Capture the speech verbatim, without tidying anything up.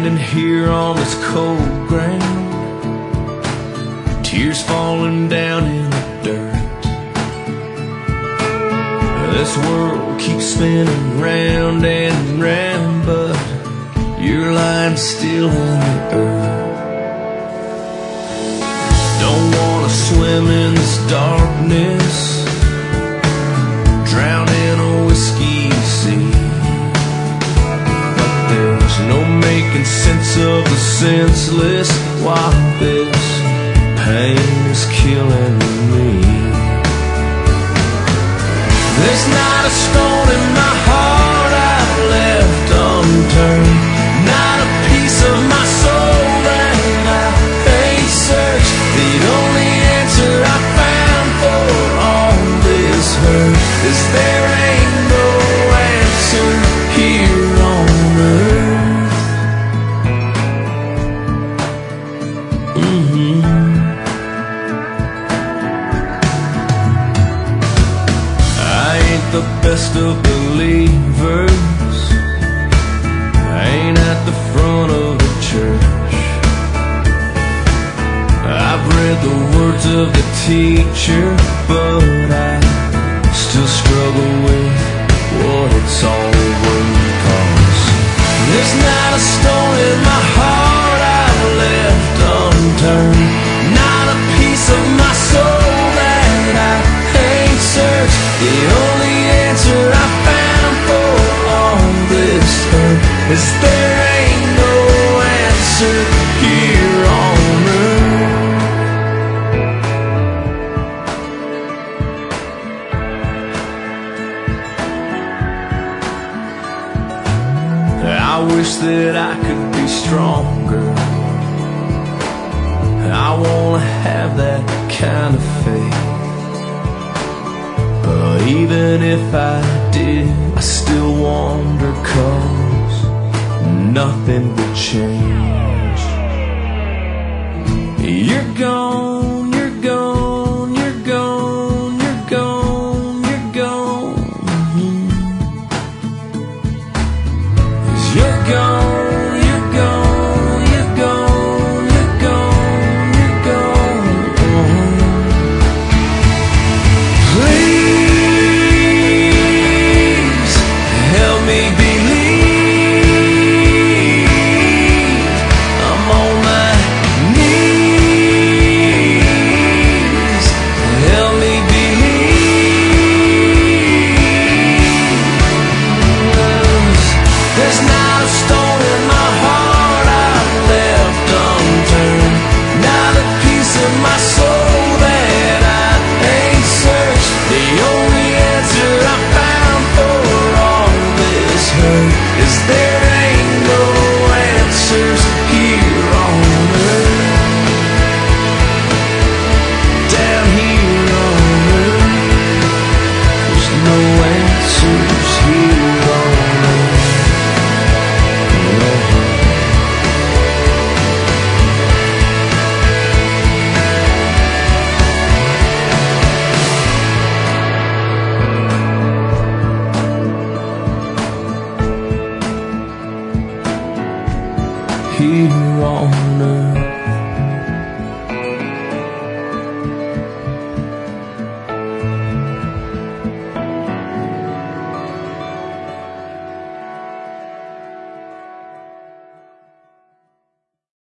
standing here on this cold ground, tears falling down in the dirt. This world keeps spinning round and round, but your line's still in the earth. Don't wanna swim in this darkness, drown in a whiskey sea, but there's no making sense of the senseless while this pain is killing me. There's not a stone in my heart I've left unturned, not a piece of my soul that I ain't searched. The only answer I found for all this hurt is there ain't no answer here on earth. Mm-hmm. I ain't the best of believers, I ain't at the front of the church. I've read the words of the teacher, but I still struggle with what it's all worth. 'Cause there's not a stone in my heart I've left unturned, not a piece of my soul that I ain't searched. The only answer I found for all this hurt is there ain't no answer here on earth. I wish that I could be stronger, I wanna have that kind of faith, but even if I did, I still wonder, 'cause nothing would change. You're gone, you're gone, you're gone, you're gone, you're gone. You're gone, you're gone, you're gone, you're gone, you're gone. Please help me believe. I'm on my knees. Help me believe. There's not a stone in my heart I've left unturned, not a piece of my soul that I ain't searched. The only answer I found for all this hurt is there ain't no answers here on earth. Down here on earth, there's no answers here on earth. Here on earth.